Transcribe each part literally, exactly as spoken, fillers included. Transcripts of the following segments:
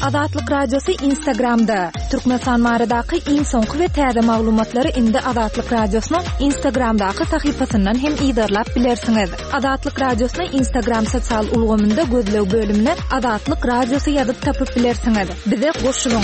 Azatlyk Radiosu Instagramda. Türkmenistan maradaky iň soňky we täze maglumatlary indi Azatlyk Radiosynyň Instagramdaky sahypasyndan hem ýydarlap bilersiňiz. Azatlyk Radiosynyň Instagram sosial ulgamynda gözlew bölümine Azatlyk Radiosu ýazyp tapyp bilersiňiz. Bize goşulyň.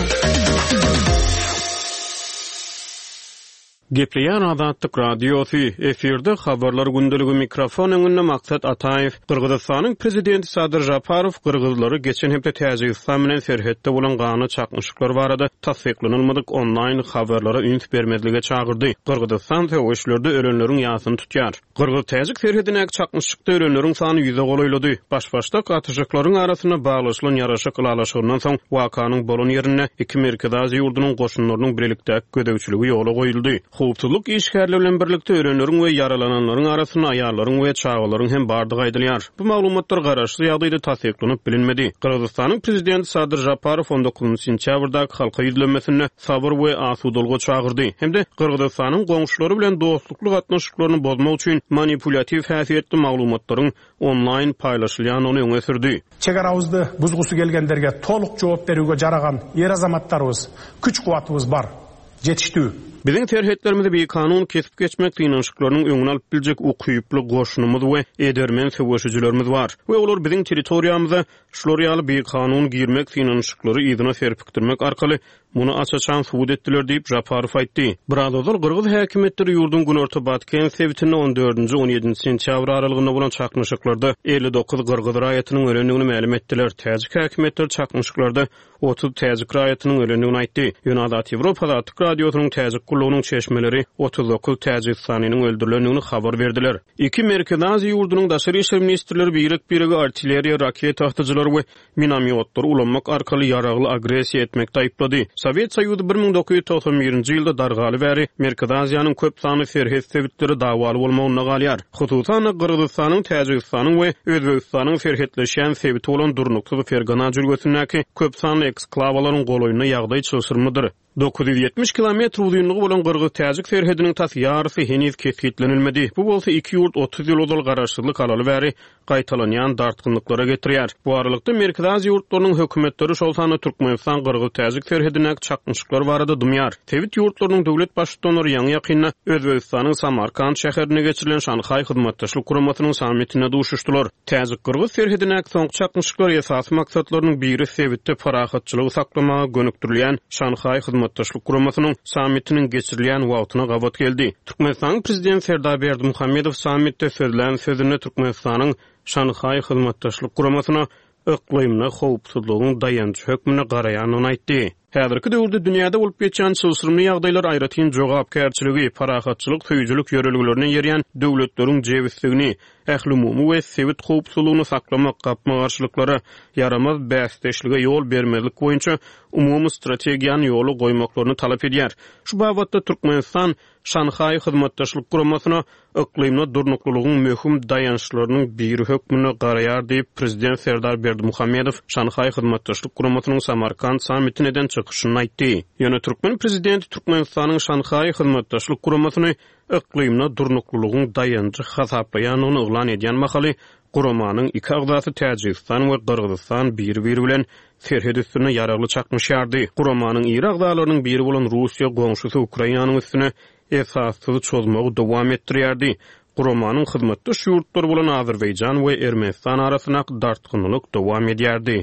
Gepleýän Azatlyk Radiosu efirde habarlar gündəligi mikrofon öňünde Maksat Ataýew, Kyrgyzstanyň prezidenti Sadyr Japarow Kyrgyzlary geçen hepde Täjikistan bilen serhetde bolan gany çakmyşlyklar barada tasdiklanylmadyk onlaýn habarlara üns bermezlige çagyrdy. Kyrgyzstan töweşlerde ölenleriň ýasyny tutýar. Kyrgyz Täjik serhetine çakmyşlykda ölenleriň sany ýüze golaýlady. Baş-başda gatyjyklaryň arasyna baglyşylan ýaraşyk gylalaşygynyň soň wakanyň bolan ýerine iki Merkez Aziýa ýurdunyň goşunlarynyň birlikde gödäwçiligi ýola goýuldy. Howpsuzlyk işgärleri bilen birlikde ölenleriň we yaralananlaryň arasyna aýallaryň we çagalaryň hem bardygy aýdylýar. Bu maglumatlar garaşly ýagdaýda tasdiklanyp bilinmedi. Kyrgyzstanyň prezidenti Sadyr Japarow on dokuzyňjy sentýabrda halka ýüzlenmesine sabyr we asudulgy çagyrdy. Hemde Kyrgyzstanyň goňşulary bilen dostlukly gatnaşyklaryny bozmak üçin manipulativ häsiýetli maglumatlaryň onlaýn paýlaşylýanyny öňe sürdi. Çegarabızdy buzgusy gelgenlerge toluk jogap berүүge jaragan er azamatlarybız, küç kuwatybız bar. Jetişdi. Biziň terhetlerimizi bir kanun kesip geçmek kynançyklarynyň öňüne alyp biljek ukyply goşunumyz we edermen söwüşüjilerimiz bar. We olar biziň territoriýamyza şular ýaly bir kanun girmek kynançyklary ýygyna serpikdirmek arkaly muny açaçan suwd etdiler diýip Japarow aýtdy. Birazdan Kyrgyz häkimetleri ýurdun Günorta Batken sebitinde on dördünji on ýedinji sentýabr aralygynda bolan çakmyşyklarda elli dokuz Kyrgyz raýatynyň ölenligini ma'lum etdiler. Täjik häkimetleri çakmyşyklarda otuz Täjik raýatynyň ölenligini aýtdy. Ýönedat Ýewropa Azatlyk Radiosynyň Täjik gullugynyň çeşmeleri otuz dokuz Täjiksanynyň öldürilenligini habar berdiler. iki Merkez Aziýa ýurdunyň daşary işler ministrleri birlik-birigi artilleriýa, raket ahyjylary we minamyotlar ulanmak arkaly ýaragly agresiýa etmekde aýplady. Sovet Soýuzy bir ming dokuz ýüz toksan birinji ýylda dargaly bäri Merkez Aziýanyň köp sany serhet sebitleri dawaly bolmagyna galýar. Hususan Kyrgyzstanyň, Täjikistanyň we Özbegistanyň serhetleşen sebiti bolan durnuksyz Fergana jülgesindäki köp sany eksklawalaryň golaýyna ýagdaý çysyrmydyr. dokuz yüz yetmiş kilometr uzunluğu bolan Kyrgyz Täjik serhediniň tas ýarysy heniz kesgitlenilmedi. Bu bolsa iki ýurt otuz ýyl odal garaşsyzlyk alaly bäri gaýtalanýan dartgynlyklara getirýär. Bu aralykda Merkez Aziýa ýurtlarynyň hökümetleri şol sany Türkmenistan Kyrgyz Täjik serhedine çakmyşyklar barada dumýar. Tebit ýurtlarynyň döwlet başçylaryny ýaňy ýakynda Özbegistanyň Samarkand şäherine geçirilen Şanhay hyzmatdaşlyk guramatynyň sammitine duşuşdylar. Täjik Kyrgyz serhedine soňky çakmyşyklar esasy maksatlarynyň biri sebitde parahatçylygy saklamaga gönükdirilýän Şanhay Hyzmatdaşlyk guramatynyň sammitiniň geçirilýän wagtyna gabat geldi. Türkmenistanyň prezidenti Serdar Berdimuhammedow sammitde sözlän sözüne Türkmenistanyň Şanhay Hyzmatdaşlyk guramatyna iqlimne howpsuzlygyň dayanjy hökmüne garaýanyny aýtdy. Häzirki döwürde dünýäde bolup geçen çylsyrmy ýagdaýlar aýratyn jogapkärçiligi, parahatçylyk, töýjülük ýörelgilerine ýerýän döwletleriň jebisligini, ähli umumy we sebit howpsuzlygyny saklamak, gapma garşylyklary, yaramaz bäsdeşlige ýol bermezlik boýunça umumy strategiýany ýoly goýmaklaryny talap edýär. Şu babatda Türkmenistan Şanhay hyzmatdaşlyk guramasyna iklimne durnuklygyň möhüm dayançlarynyň biri hökmüne garaýar diýip prezident Serdar Berdimuhammedow Şanhay hyzmatdaşlyk guramasynyň Samarkand sammitiniň çykyşyny aýtdy. Ýöne Türkmen prezidenti Türkmenistanyň Şanhay hyzmatdaşlyk guramasyny iklimne durnuklygyň dayanjy hasaplaýanyny oglan edýän mahaly guramanyň iki agzasy Täjikistan we Kyrgyzstan bir-biri bilen serhed üstüne ýaragly çakmışýardy. Guramanyň iri agzalarynyň biri bolan Russiýa goňşusy Ukrainanyň üstüne esassyz çözmegi dowam etdirýärdi. Guramanyň hyzmatdaş ýurtlar bolan Azerbaýjan we Ermenistan arasyna dartgynlyk dowam edýärdi.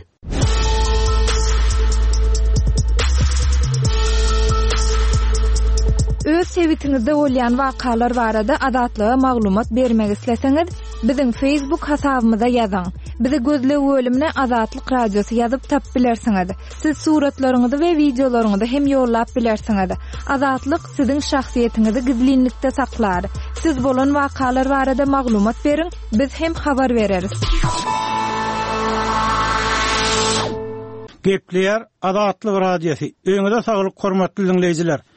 Öz sebitiňizde bolýan wakalar barada adatlyga maglumat bermek isleseňiz, biziň Facebook hasabymyza ýazyň. Bizi gözlew bölümine Azatlyk Radiosu ýazyp tap bilersiňiz. Siz suratlaryňyzy we videolaryňyzy hem ýollap bilersiňiz. Azatlyk siziň şahsiýetiňizi gizlinlikde saklar. Siz bolan wakalar barada maglumat beriň, biz hem habar bereriz. Gepleýär Azatlyk Radiosu. Öňüňizde saglyk hormatly dinleýijiler.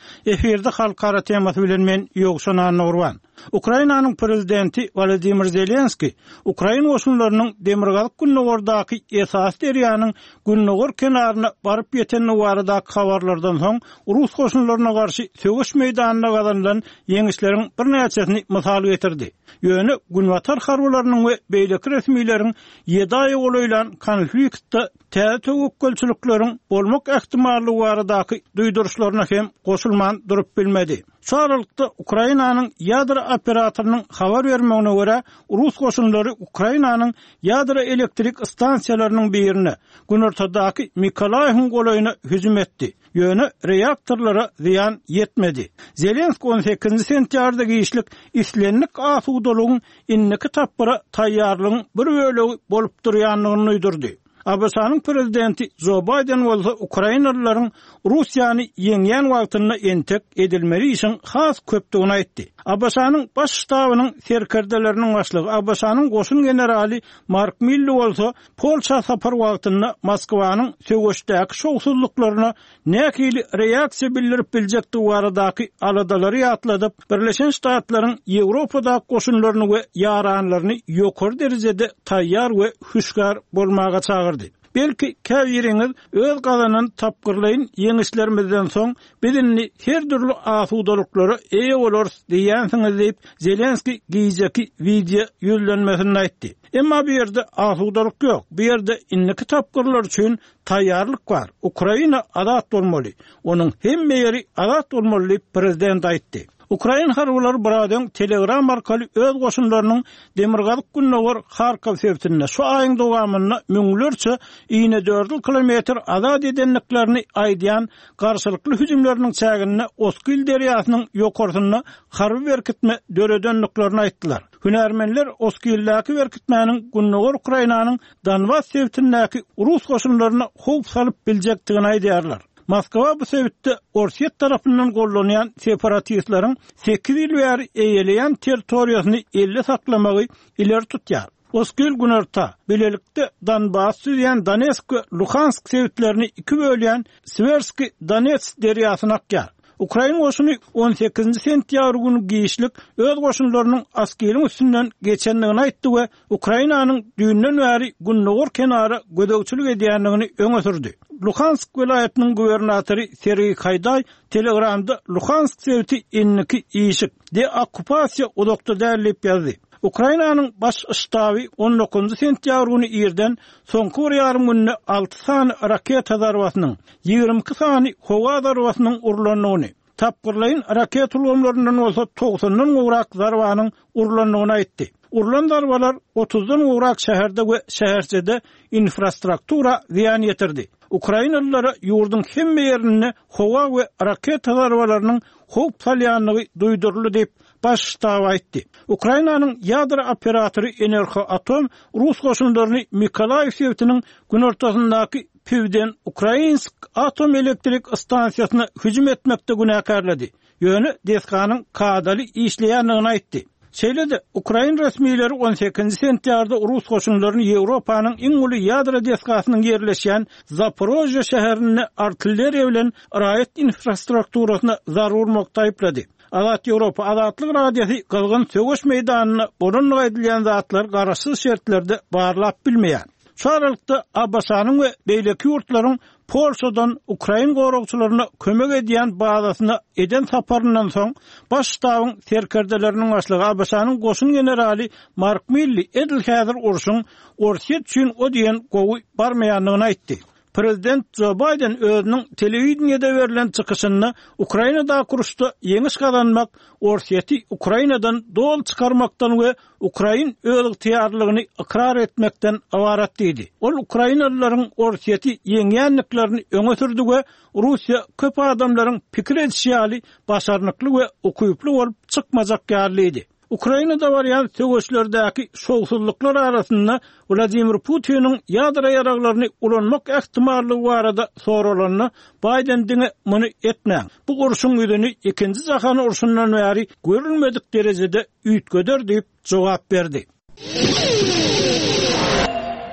Eferde halkara temasy bilen men ýogşan Nurwan. Ukrainanyň prezidenti Volodymyr Zelenski Ukraina goşunlarynyň demirgalyk günnägordaky esas derýanyň günnägor kenaryna baryp ýetenini baradaky habarlardan soň Rus goşunlaryna garşy sögüş meýdanyna gazanylan ýeňişleriň bir näçesini mysal getirdi. Ýöne günwatar harbalarynyň we beýleki resmiýleriň ýeda ýolylan konfliktde täze tögükçülükleriň bolmak ähtimallygy baradaky duýduruşlaryna hem goşulman durup bilmedi. Şu aralykda Ukrainanyň ýadra operatorynyň habar bermegine görä Rus goşunlary Ukrainanyň ýadra elektrik stansiýalarynyň birine günortadaky Mikolaýew golaýyna hüjüm etdi. Ýöne reaktorlara ziyan yetmedi. Zelenski on sekizinji sentýarda giýişlik islenlik asudalygyň inniki tapyra taýýarlygyň bir bölegi bolup durýanlygyny uýdurdy. A B S-nyň prezidenti Joe Biden bolsa Ukrainalılaryň Russiýany ýeňýän wagtyna entek edilmeli işin has köpdigini aýtdy. A B S-nyň baş ştabynyň serkerdeleriniň başlygy A B S-nyň goşun generali Mark Milley bolsa Polşa sapar wagtyna Moskwanyň söwüşdäki şowsuzlyklaryna näkili reaksiýa bildirip biljekdi baradaky aladalary ýatladyp Birleşen Ştatlaryň Ýewropadaky goşunlaryny we ýaranlaryny ýokary derejede taýýar we hüşgär bolmaga çagyrdy. Belki käwiriňiz öz gazanyny tapgyrlaýyn ýeňişlerimizden soň bizinni her türlü asudalyklary eýe bolar diýensiňiz diýip Zelenski giýjeki video ýüzlenmesini aýtdy. Emma bu ýerde asudalyk ýok. Bu ýerde inniki tapgyrlar üçin taýýarlyk bar. Ukraina azat bolmaly. Onuň hemme ýeri azat bolmaly diýip prezident aýtdy. Ukraina harwlary buradan Telegram arkaly öz goşunlarynyň demirgalyk günnägor Harkov şehrine şu aýyň dowamyna müňlerçe iňe dört kilometr azad edenliklerini aýdýan garşylykly hüjümleriniň çägine Oskil derýasynyň ýokarsyna harby berkitme döredenliklerini aýtdylar. Hünärmenler Oskilläki berkitmäniň günnägor Ukrainanyň Donbas şehrindäki Rus goşunlaryna howp salyp biljekdigini aýdýarlar. Moskwa bu sebäpde Orsiýet tarapyndan gollanýan separatistlaryň sekiz ýyl bäri eýeleýän territoriýasyny elle saklamagy ileri tutýar. Oskil günorta bilelikde Donbas diýen Donetsk we Luhansk sebäplerini iki bölýän Sversky Donetsk derýasyna akýar. Ukraina goşuny on sekizinji sentýabr güni giýişlik öz goşunlarynyň askeriň üstünden geçendigini aýtdy we Ukrainanyň düýünden bäri günnägor kenara gödekçilik edýändigini öňe sürdi. Luhansk welaýatynyň gubernatory Sergey Kayday Telegramda Luhansk sebäti inniki ýyşyk de okupasiýa odakda dälip ýazdy. Ukrainanyň baş ştaby on dokuzunji sentýabr güni ýerden soňky bir ýarym günde alty sany raketa zarbasynyň ýigirme iki sany howa zarbasynyň urulanyny tapgyrlaýyn raket ulanlarynyň bolsa togsondan gowrak zarbanyň urulanyny aýtdy. Urulan zarbalar otuzdan gowrak şäherde we şäherçede infrastruktura ziyan ýetirdi. Ukrainalılara ýurduň hemme ýerini howa we raket zarbalarynyň howp salýanlygy duýduruldy diýip baş ştab aýtdy. Ukrainanyň ýadra operatory Energoatom Rus goşunlaryny Mikolaýew şehriniň günortasyndaky Pivden Ukrainsk atom elektrik stansiýasyna hüjüm etmekde günäkärledi. Ýöne Deskanyň kadaly işleýänligini aýtdy. Şeýlede Ukraina resmiýetleri on sekizinji sentýarda Rus goşunlaryny Ýewropanyň iň uly ýadra deskasynyň ýerleşýän Zaporojye şäherine artilleriýa bilen raýat infrastrukturasyna zarar urmakda aýplady. Azat Ýewropa azatlyk radiýasy gylgyn sögüş meýdanyna orunlyk edilýän zatlar garaşsyz şertlerde barlap bilmeýär. Şu aralykda A B S-nyň we beýleki ýurtlaryň Polşadan Ukraina goragçylaryna kömek edýän bazasyna eden saparyndan soň baş ştabyň serkerdeleriniň başlygy A B S-nyň goşun generali Mark Milley edil häzir urşuň Orsiýet üçin o diýen gowy barmaýanlygyny aýtdy. Prezident Joe Biden özüniň telewizionyada berilen çykyşyny Ukrainada kuruşda ýeňiş kazanmak, Orsiýeti Ukrainadan dol çykarmakdan we Ukrain özüň tiýarlygyny ikrar etmekden awarat diýdi. Ol Ukrainalylaryň Orsiýeti ýeňýänliklerini öňe sürdi we Russiýa köp adamlaryň pikir etýäli başarnykly we okuyuply bolup çykmajak ýarlydy. Ukrainada barýan sögüşlerdäki şowsuzluklar arasynda Vladimir Putin'in ýadra ýaraglaryny ulanmak ähtimallygy barada soralanyny Biden diňe muny etmäň. Bu urşuň ýüzüni ikinji jahany urşundan bäri görülmedik derejede üýtgeder diýip jogap berdi.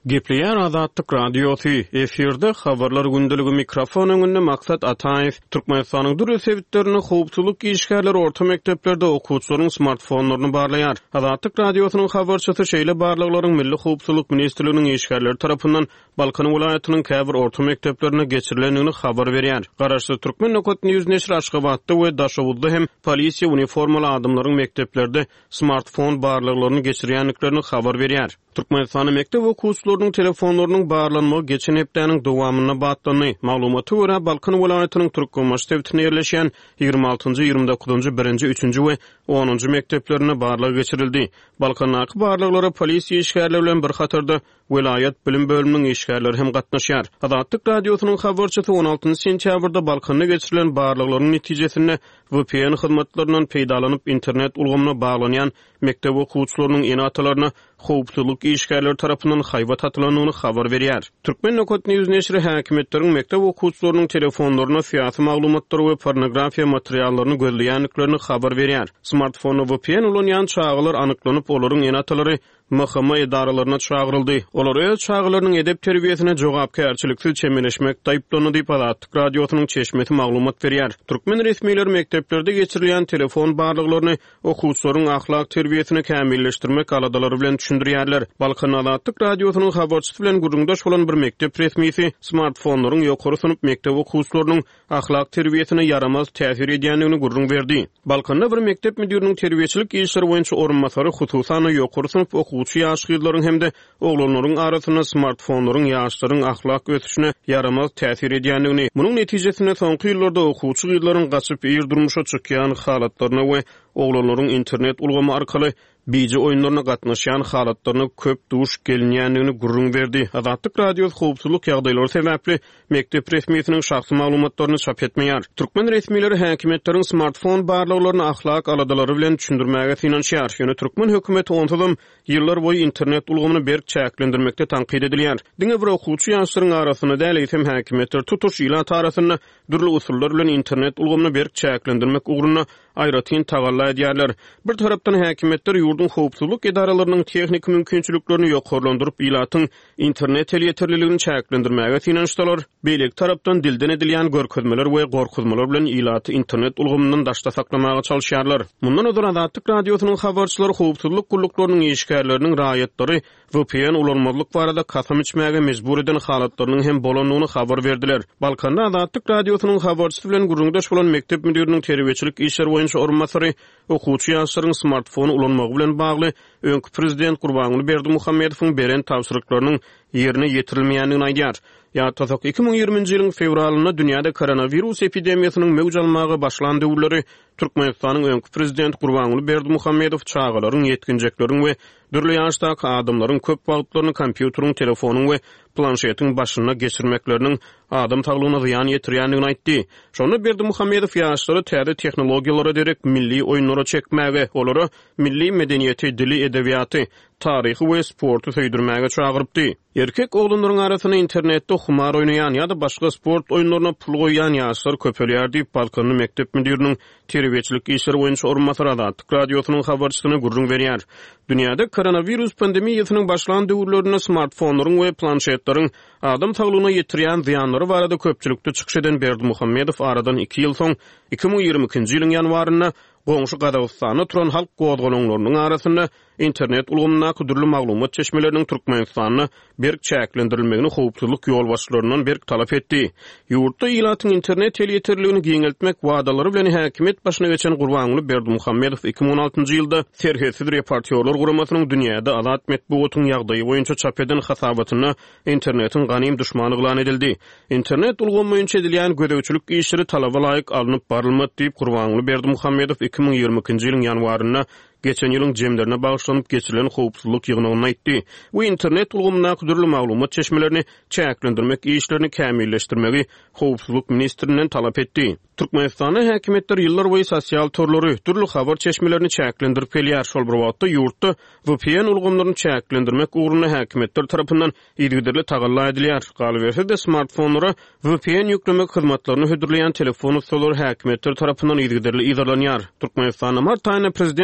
Gepleýär Azatlyk radiosu efirde habarlar gündəligi mikrofon öňünde maksat Ataýew Türkmenistanyň dur sebitlerini howpsuzlyk işgärleri orta mekteplerde okuwçylaryň smartfonlaryny barlaýar. Azatlyk radiosynyň habarçysy şeýle barlyklaryň Milli Howpsuzlyk Ministrliginiň işgärleri tarapyndan Balkan welaýatynyň käbir orta mekteplerine geçirilenini habar berýär. Garaşly Türkmen Nokot News neşri Aşgabatda we Daşowutda hem polisiýa uniformaly adamlaryň mekteplerde smartfon barlyklaryny geçirýänliklerini habar berýär. Türkmenistanyň mektep okuwçylarynyň telefonlarynyň barlanmagy geçen hepdäniň dowamyna batlany. Maglumaty görä Balkan welaýatynyň Türkmen mektebine ýerleşýän ýygrima altynjy, ýygrima dokuzunjy, birinji, üçünji we onunjy mekteplerine barlyk geçirildi. Balkandaky barlyklary polisiýa işgärleri bilen bir hatarda welaýat bilim bölüminiň işgärleri hem gatnaşýar. Azatlyk radiosynyň habarçysy on altynjy sentýabrda Balkanda geçirilen barlyklaryň netijesinde V P N hyzmatlarynyň peýdalanyp internet ulgamyna baglanýan mektep okuwçylarynyň enatalaryna howpsuzlyk işgärleri tarapyndan haýbat atylanýany habar berýär. Türkmen Nokot News neşri häkimetleriň mektep okuwçylarynyň telefonlaryna fiýaty maglumatlary we pornografiýa materiallaryny gözleýänliklerini habar berýär. Smartfonu V P N ulanýan çağılar anyklanyp olaryň enatalary M H M idaralaryna çağıryldy. Olar öz çağılarynyň edep terbiýesine jogapkärçiliksiz çemeleşmek taýplanyny diýip Azatlyk radiosynyň çeşmeti maglumat berýär. Türkmen resmiýetleri mekteplerde geçirilýän telefon barlyklaryny okuwçylaryň ahlak terbiýesini kämilleşdirmek aladalary bilen düşündirýärler. Balkan Azatlyk radiosynyň habarçysy bilen gurrundaş bolan bir mektep resmiýeti smartfonlaryň ýokary synyp mektep okuwçylarynyň ahlak terbiýesine yaramaz täsir edýänligini gurrun berdi. Balkanda bir mektep müdüriniň terbiýeçilik işleri boýunça orunmasary hususan ýokary synyp okuwçy ýaşgylaryň hemde oglanylaryň arasyna smartfonlaryň ýaşlaryň ahlak ötüşine yaramaz täsir edýänligini, munyň netijesinde soňky ýyllarda okuwçy gyzlaryň gaçyp ýer durmuşa çykýan halatlaryna we oglanylaryň internet ulgamy arkaly Bizi oyunlarına gatnaşýan halatlaryny köp duş gelinýänligini gurrun berdi. Azatlyk radiosu howpsuzlyk ýagdaýlary sebäpli mektep resmiýetiniň şahsy maglumatlaryny çap etmeýär. Türkmen resmiýetleri häkimetleriň smartfon barlyklaryny ahlak aladalary bilen düşündirmäge finansiýar. Ýöne Türkmen hökümeti ontuzam ýyllar boýy internet ulgamyny berk çäklendirmekde tanqid edilýär. Diňe bir okuwçy ýaşlaryň arasyna däl hem häkimetler tutuş ýylan tarasyna dürli usullar bilen internet ulgamyny berk çäklendirmek ugruna aýratyn tagalla edýärler. Bir tarapdan häkimetler ýurdun howpsuzlyk edaralarynyň tehnik mümkinçiliklerini ýokarlandyryp ýylatyň internet ýeterliligini çäklendirmäge finansiýalar, beýlek tarapdan dilden edilýän görkezmeler we gorkuzmalar bilen ýylaty internet ulgamyndan daşda saklamaga çalyşýarlar. Mundan öňe Azatlyk radiosynyň habarçylary howpsuzlyk gulluklarının işgärleriniň raýatlary V P N ulanmalyk barada kasam içmäge mejbur eden halatlarynyň hem bolanyny habar berdiler. Balkanda Azatlyk radiosynyň habarçysy bilen gurrundaş bolan mektep müdüriniň terbiýeçilik işleri boýunça orunmasary okuwçy ýaşlaryň smartfonu ulanmagy bilen bagly öňkü prezident Gurbanuly Berdimuhammedowyň beren tawsyrlyklarynyň ýerine ýetirilmeýändigini aýdýar. Ýa-da iki ming ýigrimiji ýylyň fevralyna dünýäde koronavirus epidemiýasynyň mewjudmagy başlandy ullary Türkmenistanyň öňkü prezident Gurbanuly Berdimuhammedow çağalaryň ýetkinjekleriň we dürli ýaşdaky adamlaryň köp wagtlaryny kompýuteriň, telefonyň we planşetiň başyna geçirmekleriniň adam taglygyna ziýan ýetirýändigini aýtdy. Şonu Berdimuhammedow ýaşlary täze tehnologiýalara derek milli oýunlara çekmäge, olary milli medeniýeti, dili, edebiýaty, tarihi we sportu söýdirmäge çagyrypdy. Erkek oglunlaryň arasyna internetde humar oýnaýan ýa-da başga sport oýunlaryna pul goýan ýaşlar köpelýär diýip Balkanyň mektep müdüriniň terbiýeçilik işleri boýunça orunmasary Azatlyk radiosynyň habarçysyna gurrun berýär. Dünýäde koronavirus pandemiýasynyň başlandy döwürlerinde smartfonlaryň we planşetlaryň adam saglygyna ýetirýän ziýanlary barada köpçülikde çykyş eden Berdimuhammedow aradan iki ýyl soň iki ming ýigrimiki ýylyň ýanwaryna goňşy Gazagystana turan halk gowdgalarynyň arasynda internet ulgamyna kudurly maglumat çeşmeleriniň Türkmenistanyny berk çäklendirilmegini howpsuzlyk ýolbaşçylarynyň berk talap etdi. Ýurtda ýylatyň internet ýeterligini giňeltmek wadaları bilen häkimet başyna geçen Gurbanuly Berdimuhammedow iki ming on altynjy ýylda serhesiz reportýorlar guramasynyň dünýäde azat metbuatyň ýagdaýy boýunça çap eden hasabatyna internetiň ganym düşmany gılan edildi. İnternet ulgamy boýunça edilýän gödäwçilik işleri talaba laýyk alınıp barylmady diýip Gurbanuly Berdimuhammedow iki ming ýigrimiki ýylyň ýanwaryna geçen ýylyň jemlerine bagşlanyp geçirilen howpsuzlyk ýygynyny aýtdy. Bu internet ulgamyna kudurly maglumat çeşmelerini çäklendirmek işlerini kämilleşdirmegi howpsuzlyk ministrinden talap etdi. Türkmenistanyň häkimetleri ýyllar boýy sosial torlary, türli habar çeşmelerini çäklendirip gelýär. Şol bir wagtda ýurtda V P N ulgamlaryny çäklendirmek ugruna häkimetler tarapyndan ýigdirli tagalla edilýär. Galyberse de smartfonlara V P N ýüklemek hyzmatlaryny hödürleýän telefon usulary häkimetler tarapyndan ýigdirli izalanýar. Türkmenistanyň martaýyna prezident çalyşyp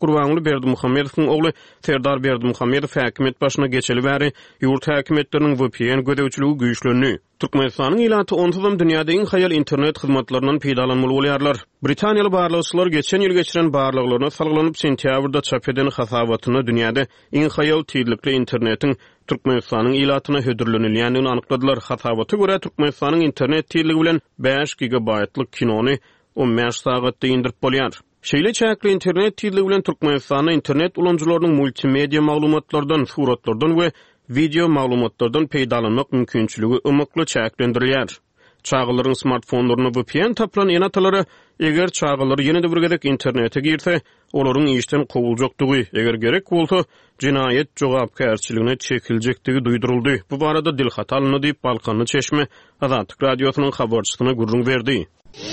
Gurbanly Berdimuhammedowyň ogly Serdar Berdimuhammedow häkimet başyna geçeli bäri ýurt häkimetleriniň V P N gödäwçiligi güýçlenýär. Türkmenistanyň ilaty onsuzam dünýäde iň haýal internet hyzmatlarynyň peýdalanmaly bolýarlar. Britaniýaly barlygçylar geçen ýyl geçiren barlyklaryna salgylanyp sentýabrda çap eden hasabatyny dünýäde iň haýal tiýdlikli internetiň Türkmenistanyň ilatyna hödürlenilýändigini anykladylar. Hasabaty görä Türkmenistanyň internet tiýdligi bilen beş gigabaytlyk kinony on beş sagatda indirip bolýar. Şeýle çäkli internet tiýdligi bilen Türkmenistanyň internet ulanjylarynyň multimedia maglumatlardan, suratlardan we video maglumatlardan peýdalanmak mümkinçiligi ymykly çäklendirilýär. Çağılaryň smartfonlaryny V P N taplan enatalary eger çağılar ýene-de bir gezek internete girse, olaryň işden kowuljakdygy, eger gerek bolsa, jinayet jogapkärçiligine çekiljekdigi duýduruldy. Bu barada dilhat alyndy diýip Balkanly Çeşme Azatlyk radiosynyň habarçysyna gurrun berdi.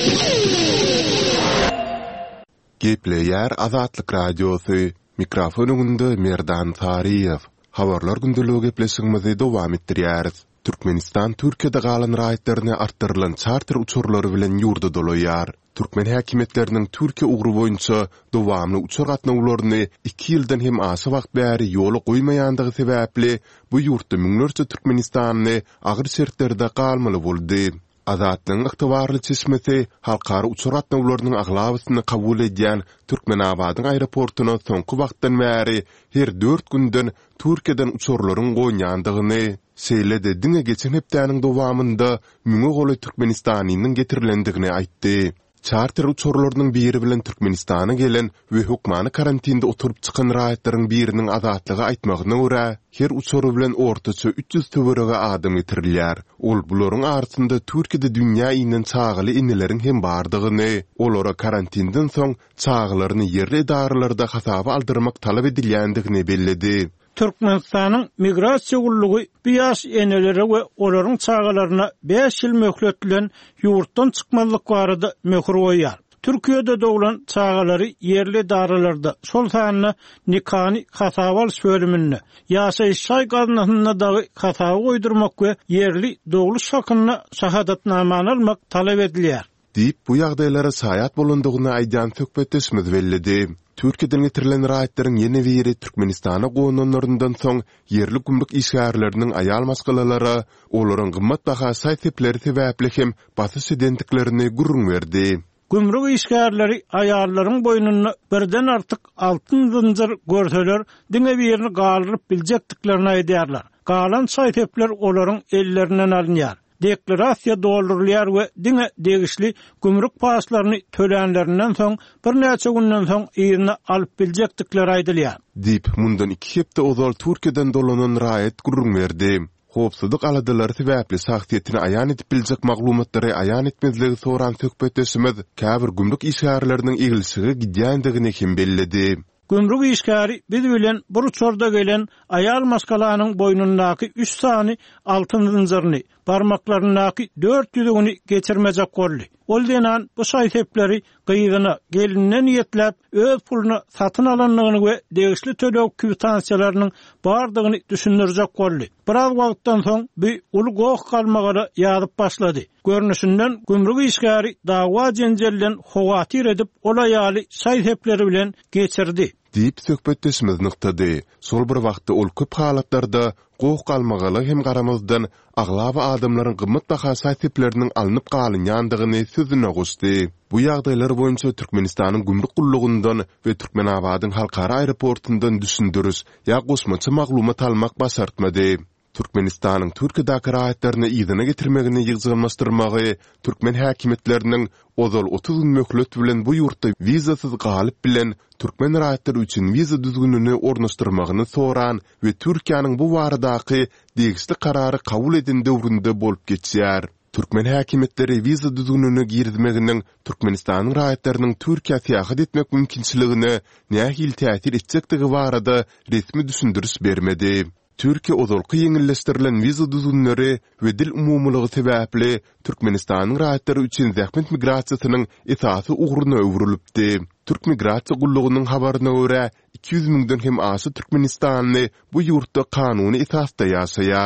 Gepleýär Azatlyk radiosu, mikrofon öňünde Merdan Tariýew. Habarlar gündeligi gepleşigimizi dowam etdirýäris. Türkmenistan Türkiýede galan raýatlaryny artdyrylan charter uçurlary bilen ýurda dolaýar. Türkmen häkimetleriniň Türkiýe ugru boýunça dowamly uçur gatnawlaryny iki ýyldan hem aşy wagt bäri ýoly goýmaýandygy sebäpli bu ýurtda müňlerçe Türkmenistanyny agyr şertlerde galmaly boldy. Azatlyň ygtybarly çeşmesi halkara uçur gatnawlarynyň aglabysyny kabul edýän Türkmenabadyň aeroportuna soňky wagtdan bäri her dört günden Türkiýeden uçurlaryň goýandygyny, seýlede diňe geçen hepdäniň dowamynda müňe goly Türkmenistanynyň getirilendigini aýtdy. Charter uçurlarynyň biri bilen Türkmenistana gelen we hukmany karantinde oturup çykan raýatlaryň biriniň azatlygy aýtmagyna görä, her uçury bilen ortaça üç ýüz töwerege adam getirilýär. Ol bularyň arasynda Türkiýede dünýä ýynyň çağıly inileriň hem bardygyny, olara karantinden soň çağılaryny yerli idaralarda hasaba aldyrmak talap edilýändigini belledi. Türkmenistanyň migrasiýa gullugy biýaş eneleri we olaryň çağalaryna beş ýyl möhlet bilen ýurtdan çykmalyk barada möhür goýýar. Türkiýede doglan çağalary yerli daralarda şol sanyny nikany hasaba bölümine ýaşaýyş şaý gaznasyna dagy hasaba goýdurmak we yerli doglu şakyny şahadatnamany almak talap edilýär. Diýip bu ýagdaýlara saýat bolandygyny aýdan söhbetleşmez bellidi. Türkiýeden getirilen raýatlaryň ýene biri Türkmenistana goýanlaryndan soň yerli gümrük işgärleriniň aýal maskalary, olaryň gymmat baha saýtepleri sebäpli hem basy edendiklerini gurrun berdi. Gümrük işgärleri aýallaryň boýnuny birden artyk altyn zynjyr görseler, diňe birini galyryp biljekdiklerini aýdýarlar. Galan saýtepler olaryň ellerinden alınýar. Deklarasiýa doldurulýar we diňe degişli gümrük paslaryny tölenlerinden soň bir näçe günden soň ýerine alyp biljekdikleri aýdylýar. Diýip mundan iki hepde ozal Türkiýeden dolanan raýat gurrun berdi. Howpsuzlyk aladylary sebäpli sagtyetini aýan edip biljek maglumatlary aýan etmezligi soran söhbetleşimiz käbir gümrük işgärleriniň egilşigi gidýändigini hem belledi. Gümrük işgäri biz bilen bir uçurda gelen aýal maskalanyň boýnundaky üç sany altyn zynjyryny, barmaklarynaky dört ýüzüni geçirmejek boldy. Ol denan bu saýtepleri gyýdyna gelinden ýetläp öz puluny satyn alanlygyny we degişli tölew kwitansiýalarynyň bardygyny düşündirjek boldy. Biraz wagtdan soň bir uly goh galmagara ýazyp başlady. Görnüşinden gümrük işgäri dawa jenjelden howatir edip ol aýaly saýtepleri bilen geçirdi. Diýip söhbetleşimiz nykdady. Sol bir wagtda ol köp halatlarda goh galmagaly hem garamazdan aglaba adamlaryň gymmat baha saýtepleriniň alınıp galynýandygyny sözüne guşdy. Bu ýagdaýlar boýunça Türkmenistanyň gümrük gullugyndan we Türkmenabadyň halkara aeroportundan düşündürüş ýa gosmaça maglumat almak basartmady. Türkmenistanyň Türkiýedäki raýatlaryny ýygyna getirmegini ýygylmaşdyrmagy, Türkmen häkimetleriniň ozal otuz gün möhlet bilen bu ýurtda wizasyz galyp bilen Türkmen raýatlary üçin wiza düzgünini ornaşdyrmagyny soran we Türkiýanyň bu baradaky degişli karary kabul eden döwründe bolup geçýär. Türkmen häkimetleri wiza düzgünini girdimeginiň Türkmenistanyň raýatlarynyň Türkiýe seýahat etmek mümkinçiligine nähil täsir etjekdigi barada resmi düşündürüş bermedi. Türkiýe ozalky ýeňilleşdirilen wiza düzgünleri we dil umumlygy sebäpli Türkmenistanyň raýatlary üçin zähmet migrasiýasynyň esasy ugruny öwrülipdi. Türk migrasiýa gullugynyň habaryna görä iki ýüz miňden hem aşy Türkmenistanly bu ýurtda kanuny esasda ýaşaýar.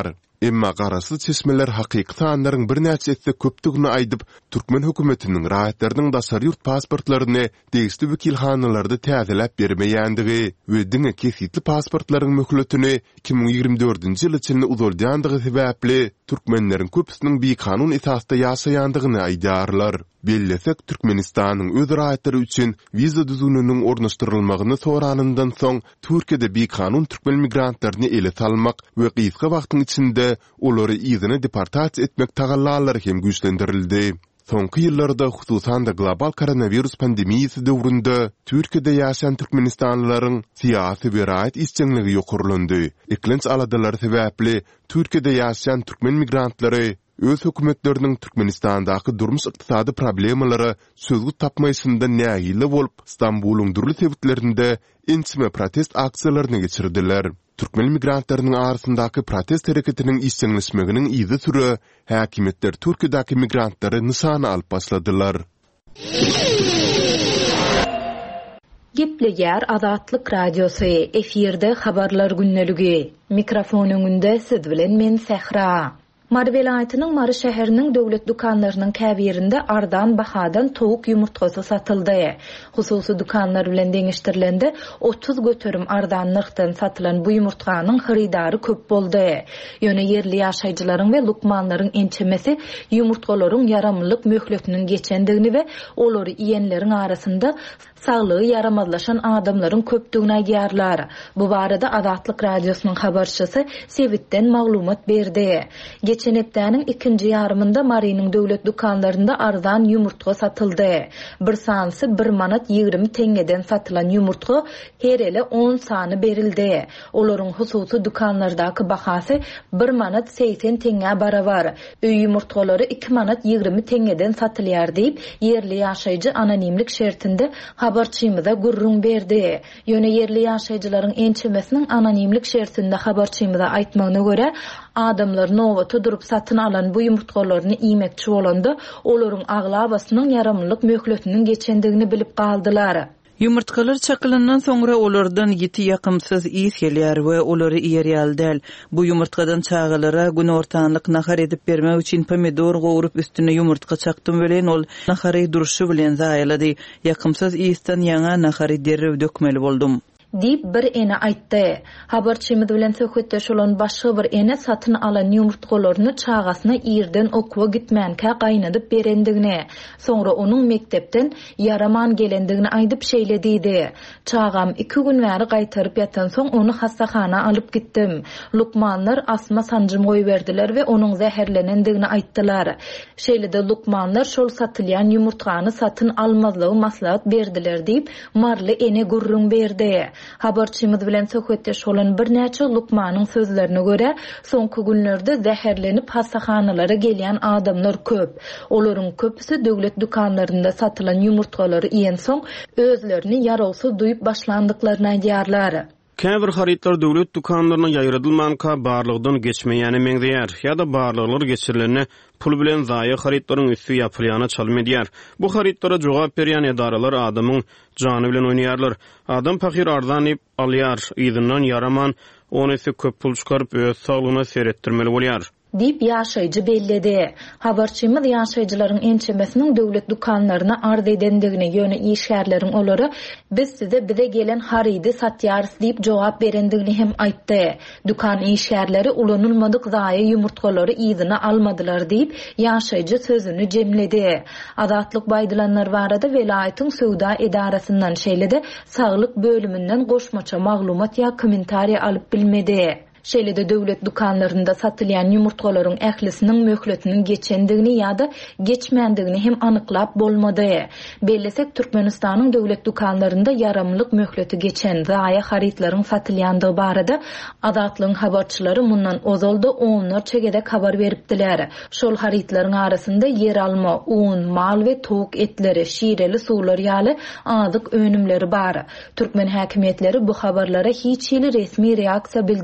Emma garasy çeşmeler hakyky sanlaryň bir näçesi köpdigini aýdyp, Türkmen hökümetiniň raýatlarynyň daşary ýurt pasportlaryny degişli wekilhanalarda täzeläp bermeýändigi we diňe kesitli pasportlaryň möhletini iki bin ýigirme dördünji ýyl içinde uzaldandygy sebäpli türkmenleriň köpüsiniň bir kanun esasda ýaşaýandygyny aýdarlar. Bellesek Türkmenistanyň öz raýatlary üçin wiza düzününiň ornaşdyrylmagyny soranyndan soň Türkiýede bir kanun türkmen migrantlaryny ele salmak we gysga wagtyň içinde olary izine deportasiýa etmek tagallalary hem güýçlendirildi. Soňky ýyllarda hususan da global koronavirus pandemiýasy döwründe Türkiýede ýaşaýan türkmenistanlylaryň syýasy we raýat isçenligi ýokurlandy. Eklenç aladalar sebäpli Türkiýede ýaşaýan türkmen migrantlary öz hökümetleriniň Türkmenistandaky durmuş ykdysady problemalary sözgü tapmaýysynda näýili bolup, Stambuluň durly sebitlerinde inçime protest aksiýalaryny geçirdiler. Türkmen migrantlarynyň arasyndaky protest hereketiniň isçenleşmeginiň izi türü häkimetler Türkiýedäki migrantlary nysana alyp başladylar. Gepleýär Azatlyk radiosu efirde habarlar günneligi. Mikrofon öňünde siz bilen men Sehra. Mar vilayatynyň Mary şäheriniň döwlet dukanlarynyň käbirinde ardan bahadan towuk ýumurtgasy satyldy. Hususy dukanlar bilen deňişdirilende otuz göterim ardan narhdan satylan bu ýumurtganyň haridary köp boldy. Ýöne yerli ýaşaýjylaryň we lukmanlaryň ençemesi ýumurtgalaryň yaramlyk möhletiniň geçendigini we olary iýenleriň arasynda saglygy yaramazlaşan adamlaryň köpdigini aýdýarlar. Bu barada Azatlyk radiosynyň habarçysy Sebitden maglumat berdi. Geçen hepdäniň ikinji ýarymynda Marynyň döwlet dukanlarynda arzan ýumurtga satyldy. Bir sansy bir manat ýigirme teňeden satylan ýumurtga her ele on sany berildi. Olaryň hususy dukanlardaky bahasy bir manat seksen teňe barabar. Öý ýumurtgalary iki manat ýigirme teňeden satylýar diýip yerli ýaşaýjy anonimlik şertinde habarçymyza gurrun berdi. Ýöne yerli ýaşaýjylaryň ençemesiniň anonimlik şertinde habarçymyza aýtmagyna görä, adamlar nowata durup satyn alan bu ýumurtgalaryny iýmekçi bolanda olaryň aglabasynyň yaramlyk möhletiniň geçendigini bilip galdylar. Yumurtkalar çakılandan sonra olardan yiti yakımsız iýis gelýär we olary ýerýäl däl. Bu yumurtkadan çağalara gün ortanlyk nahar edip bermek üçin pomidor gowurup üstüne yumurtka çaktym bilen ol nahary duruşy bilen zaýlady. Yakımsız iýisten ýaňa nahary derrew dökmeli boldum. Dip bir ene aýtdy. Habarçymyz bilen söhbetdeş bolan başga bir ene satyn alan ýumurtgalaryny çağasyna ýerden okwa gitmänkä gaýnadyp berendigini, soňra onuň mektepden yaraman gelendigini aýdyp şeýlediydi. Çağam iki gün bäri gaýtaryp ýatan soň onu hastahana alyp gitdim. Lukmanlar asma sancym goýberdiler we onuň zäherlenendigini aýtdylar. Şeýlede lukmanlar şol satylýan ýumurtgany satyn almazlygy maslahat berdiler diýip marly ene gurrun berdi. Habarçymyz bilen söhbetdeş bolan bir näçe lukmanyň sözlerine görä, soňky günlerde zäherlenip hastahanalara gelýän adamlar köp. Olaryň köpüsi döwlet dukanlarynda satylan ýumurtgalary iýen soň özlerini ýarawsy duýup başlandyklaryny aýdýarlar. Käbir haritlar döwlet dukanlaryna ýaýradylmanka barlygdan geçmeýäni meňzeýär ýa-da barlyklary geçirilene pul bilen zaýy haritlaryň üstü ýapylýany çalym edýär. Bu haritlara jogap berýän edaralar adamyň jany bilen oýnaýarlar. Adam pakir arzanyp alýar, ýygynyň yaraman, ony ise köp pul çykaryp öz saglygyna seretdirmeli bolýar. Dip ýaşaýjy belledi. Habarçymyz ýaşaýjylaryň ençemesiniň döwlet dukanlaryna arz edendigini ýöne işgärleriň olary biz size bize gelen haridy satýarys diýip jogap berendigini hem aýtdy. Dukan işgärleri ulanylmadyk zaýy ýumurtgalary ýygyna almadylar diýip ýaşaýjy sözüni jemledi. Azatlyk baýdylanlar barada welaýatyň söwda edarasyndan şeýlede saglyk bölümünden goşmaça maglumat ýa kommentariýa alyp bilmedi. Şeýlede döwlet dukanlarynda satylýan ýumurtgalaryň ählisiniň möhletiniň geçendigini ýa-da geçmändigini hem anyklap bolmady. Bellesek Türkmenistanyň döwlet dukanlarynda yaramlyk möhleti geçen zaýy haritlaryň satylýandygy barada Azatlygyň habarçylary mundan ozalda onlarça gedek habar beripdiler. Şol haritlaryň arasynda yer alma, un, mal we towuk etleri, şireli suwlar ýaly azyk önümleri bar. Türkmen häkimetleri bu habarlara hiç ýyly resmi reaksiýa bildirmeýär.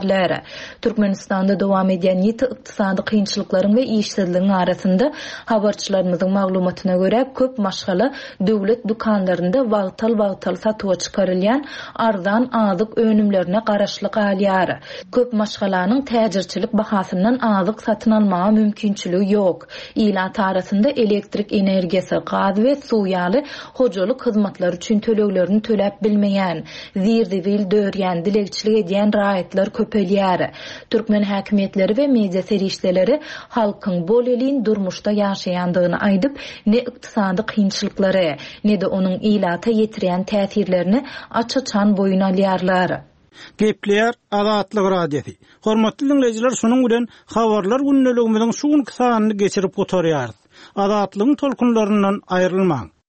edýärler. Türkmenistanda dowam edýän ýeti ykdysady kynçylyklaryň we işsizligiň arasynda habarçylarymyzyň maglumatyna görä köp maşgala döwlet dukanlarynda wagtal-wagtal satyga çykarylýan arzan azyk önümlerine garaşlyk alýar. Köp maşgalanyň täjirçilik bahasyndan azyk satyn almagy mümkinçiligi ýok. Ýyla tarasynda elektrik energiýasy, gaz we suw ýaly hojalyk hyzmatlary üçin töleglerini töläp bilmeýän, zirdiwil dörýän, dilegçilik edýän raýatlar köpelýär. Türkmen häkimetleri we media serişdeleri halkyň bol elin durmuşda ýaşaýandygyny aýdyp, ne ykdysady kynçylyklary, ne de onuň ýylata ýetirýän täsirlerini açaçan boyun alýarlar. Gepler Azatlyk radiosi. Hormatly dinleyijiler, şonuň bilen habarlar günneligimiziň şuňky sanyny geçirip gotarýar. Azatlygyň tolkunlaryndan aýrylmaň.